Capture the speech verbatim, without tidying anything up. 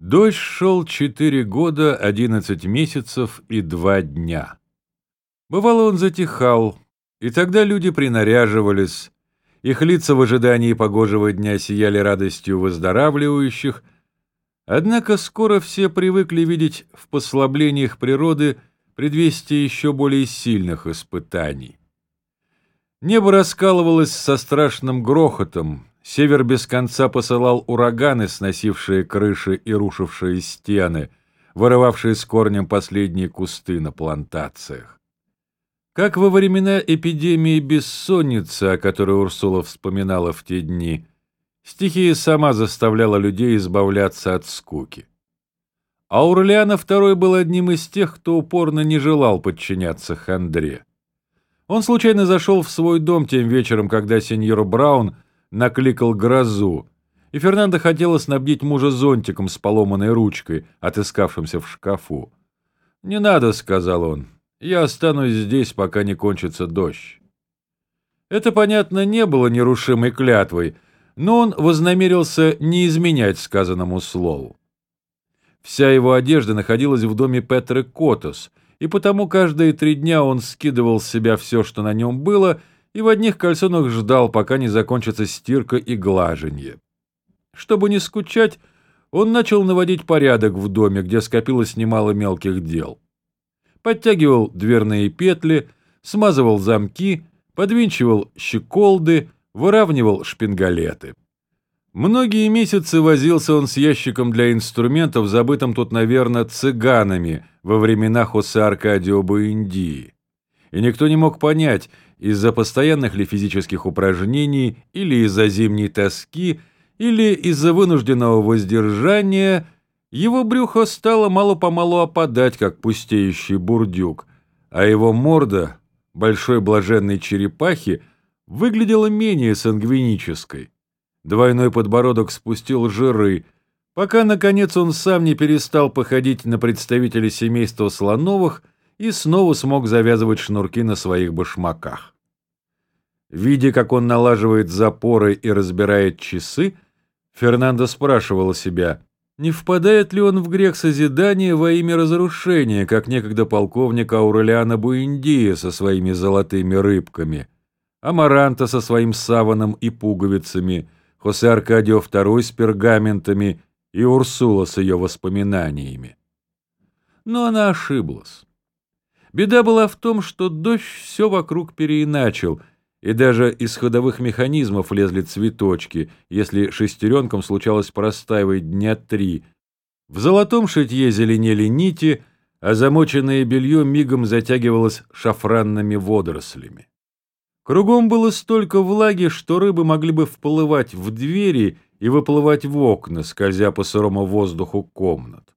Дождь шел четыре года, одиннадцать месяцев и два дня. Бывало, он затихал, и тогда люди принаряживались, их лица в ожидании погожего дня сияли радостью выздоравливающих, однако скоро все привыкли видеть в послаблениях природы предвестие еще более сильных испытаний. Небо раскалывалось со страшным грохотом, север без конца посылал ураганы, сносившие крыши и рушившие стены, вырывавшие с корнем последние кусты на плантациях. Как во времена эпидемии бессонницы, о которой Урсула вспоминала в те дни, стихия сама заставляла людей избавляться от скуки. Аурелиано второй был одним из тех, кто упорно не желал подчиняться хандре. Он случайно зашел в свой дом тем вечером, когда сеньор Браун накликал грозу, и Фернандо хотела снабдить мужа зонтиком с поломанной ручкой, отыскавшимся в шкафу. «Не надо», — сказал он, — «я останусь здесь, пока не кончится дождь». Это, понятно, не было нерушимой клятвой, но он вознамерился не изменять сказанному слову. Вся его одежда находилась в доме Петры Котос, и потому каждые три дня он скидывал с себя все, что на нем было, и в одних кальсонах ждал, пока не закончится стирка и глаженье. Чтобы не скучать, он начал наводить порядок в доме, где скопилось немало мелких дел. Подтягивал дверные петли, смазывал замки, подвинчивал щеколды, выравнивал шпингалеты. Многие месяцы возился он с ящиком для инструментов, забытым тут, наверное, цыганами во времена Хосе Аркадио Буэндии. И никто не мог понять, из-за постоянных ли физических упражнений, или из-за зимней тоски, или из-за вынужденного воздержания, его брюхо стало мало-помалу опадать, как пустеющий бурдюк, а его морда, большой блаженной черепахи, выглядела менее сангвинической. Двойной подбородок спустил жиры, пока, наконец, он сам не перестал походить на представителя семейства Слоновых и снова смог завязывать шнурки на своих башмаках. Видя, как он налаживает запоры и разбирает часы, Фернандо спрашивал себя, не впадает ли он в грех созидания во имя разрушения, как некогда полковник Аурелиано Буэндия со своими золотыми рыбками, Амаранта со своим саваном и пуговицами, Хосе Аркадио второй с пергаментами и Урсула с ее воспоминаниями. Но она ошиблась. Беда была в том, что дождь все вокруг переиначил, и даже из ходовых механизмов лезли цветочки, если шестеренкам случалось простаивать дня три. В золотом шитье зеленели нити, а замоченное белье мигом затягивалось шафранными водорослями. Кругом было столько влаги, что рыбы могли бы вплывать в двери и выплывать в окна, скользя по сырому воздуху комнат.